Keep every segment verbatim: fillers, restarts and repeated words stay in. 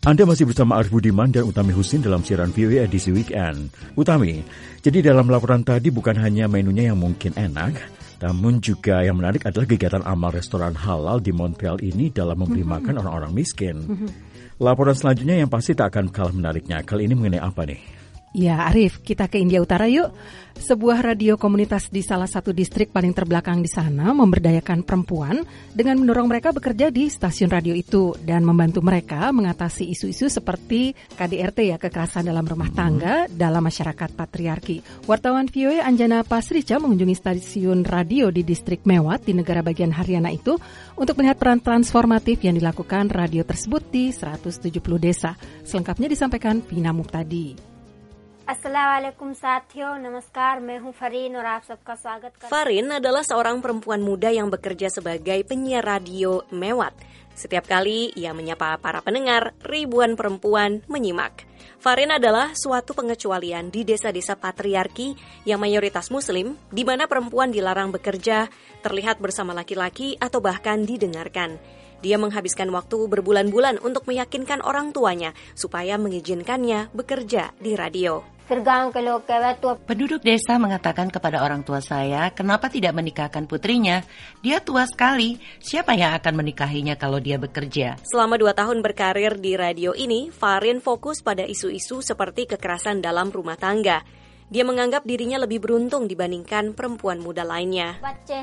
Anda masih bersama Arif Budiman dan Utami Husin dalam siaran V O A edisi Weekend. Utami, jadi dalam laporan tadi bukan hanya menunya yang mungkin enak, namun juga yang menarik adalah kegiatan amal restoran halal di Montreal ini dalam memberi mm-hmm. makan orang-orang miskin. Mm-hmm. Laporan selanjutnya yang pasti tak akan kalah menariknya. Kali ini mengenai apa nih? Ya Arif, kita ke India Utara yuk. Sebuah radio komunitas di salah satu distrik paling terbelakang di sana memberdayakan perempuan dengan mendorong mereka bekerja di stasiun radio itu dan membantu mereka mengatasi isu-isu seperti K D R T ya, kekerasan dalam rumah tangga dalam masyarakat patriarki. Wartawan V O A Anjana Pasricha mengunjungi stasiun radio di distrik Mewat di negara bagian Haryana itu untuk melihat peran transformatif yang dilakukan radio tersebut di seratus tujuh puluh desa. Selengkapnya disampaikan Vina Muqtadi. Assalamualaikum साथियों, नमस्कार, मैं हूं फरीन और आप सबका स्वागत करती हूं. Farin adalah seorang perempuan muda yang bekerja sebagai penyiar radio Mewat. Setiap kali ia menyapa para pendengar, ribuan perempuan menyimak. Farin adalah suatu pengecualian di desa-desa patriarki yang mayoritas muslim, di mana perempuan dilarang bekerja, terlihat bersama laki-laki atau bahkan didengarkan. Dia menghabiskan waktu berbulan-bulan untuk meyakinkan orang tuanya supaya mengizinkannya bekerja di radio. Penduduk desa mengatakan kepada orang tua saya, kenapa tidak menikahkan putrinya? Dia tua sekali, siapa yang akan menikahinya kalau dia bekerja? Selama dua tahun berkarir di radio ini, Farin fokus pada isu-isu seperti kekerasan dalam rumah tangga. Dia menganggap dirinya lebih beruntung dibandingkan perempuan muda lainnya.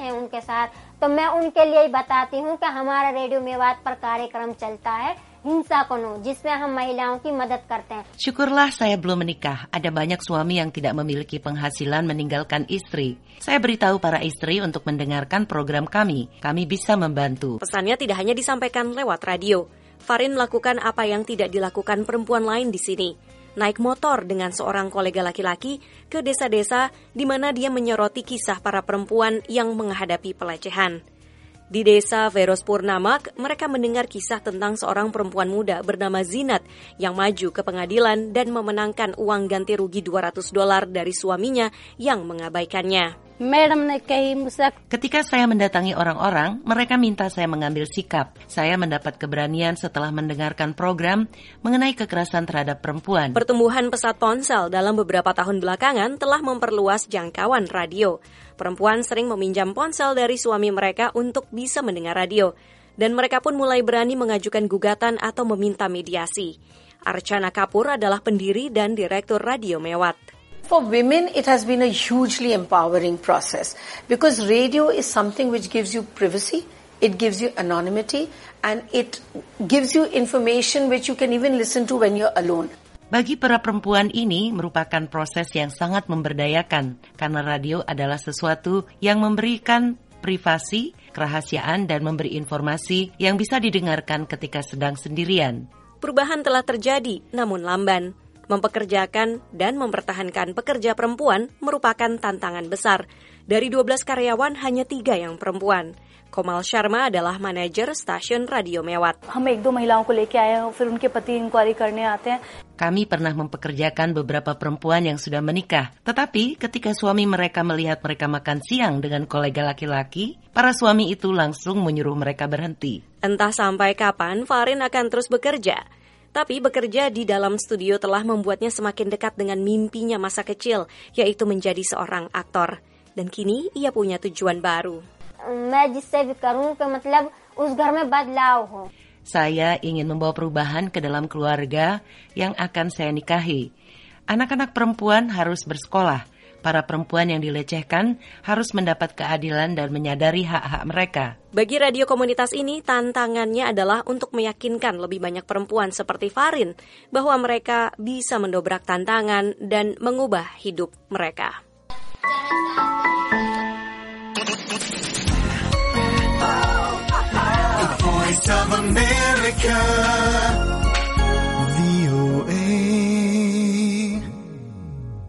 Syukurlah saya belum menikah. Ada banyak suami yang tidak memiliki penghasilan meninggalkan istri. Saya beritahu para istri untuk mendengarkan program kami. Kami bisa membantu. Pesannya tidak hanya disampaikan lewat radio. Farin melakukan apa yang tidak dilakukan perempuan lain di sini. Naik motor dengan seorang kolega laki-laki ke desa-desa di mana dia menyoroti kisah para perempuan yang menghadapi pelecehan. Di desa Veros Purnamak, mereka mendengar kisah tentang seorang perempuan muda bernama Zinat yang maju ke pengadilan dan memenangkan uang ganti rugi dua ratus dolar dari suaminya yang mengabaikannya. Ketika saya mendatangi orang-orang, mereka minta saya mengambil sikap. Saya mendapat keberanian setelah mendengarkan program mengenai kekerasan terhadap perempuan. Pertumbuhan pesat ponsel dalam beberapa tahun belakangan telah memperluas jangkauan radio. Perempuan sering meminjam ponsel dari suami mereka untuk bisa mendengar radio. Dan mereka pun mulai berani mengajukan gugatan atau meminta mediasi. Archana Kapoor adalah pendiri dan direktur Radio Mewat. For women, it has been a hugely empowering process because radio is something which gives you privacy, it gives you anonymity, and it gives you information which you can even listen to when you're alone. Bagi para perempuan ini merupakan proses yang sangat memberdayakan karena radio adalah sesuatu yang memberikan privasi, kerahasiaan, dan memberi informasi yang bisa didengarkan ketika sedang sendirian. Perubahan telah terjadi, namun lamban. Mempekerjakan dan mempertahankan pekerja perempuan merupakan tantangan besar. Dari dua belas karyawan, hanya tiga yang perempuan. Komal Sharma adalah manajer stasiun Radio Mewat. Kami pernah mempekerjakan beberapa perempuan yang sudah menikah. Tetapi ketika suami mereka melihat mereka makan siang dengan kolega laki-laki, para suami itu langsung menyuruh mereka berhenti. Entah sampai kapan Farin akan terus bekerja. Tapi bekerja di dalam studio telah membuatnya semakin dekat dengan mimpinya masa kecil, yaitu menjadi seorang aktor. Dan kini ia punya tujuan baru. Saya ingin membawa perubahan ke dalam keluarga yang akan saya nikahi. Anak-anak perempuan harus bersekolah. Para perempuan yang dilecehkan harus mendapat keadilan dan menyadari hak-hak mereka. Bagi radio komunitas ini, tantangannya adalah untuk meyakinkan lebih banyak perempuan seperti Farin bahwa mereka bisa mendobrak tantangan dan mengubah hidup mereka. The Voice of America.